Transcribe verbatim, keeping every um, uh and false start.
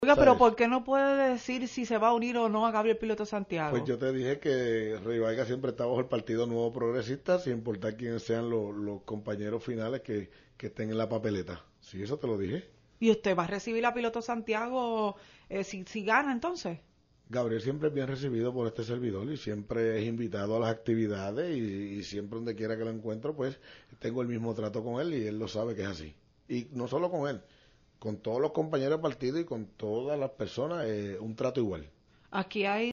Oiga, pero ¿sabes? ¿por qué no puede decir si se va a unir o no a Gabriel Piloto Pues Santiago? yo te dije que Rey Vargas siempre está bajo el Partido Nuevo Progresista, sin importar quiénes sean los, los compañeros finales que, que estén en la papeleta. Sí, eso te lo dije. ¿Y usted va a recibir a Piloto Santiago eh, si, si gana entonces? Gabriel siempre es bien recibido por este servidor y siempre es invitado a las actividades y, y siempre donde quiera que lo encuentro, pues tengo el mismo trato con él y él lo sabe que es así. Y no solo con él, con todos los compañeros de partido y con todas las personas, eh, un trato igual. Aquí hay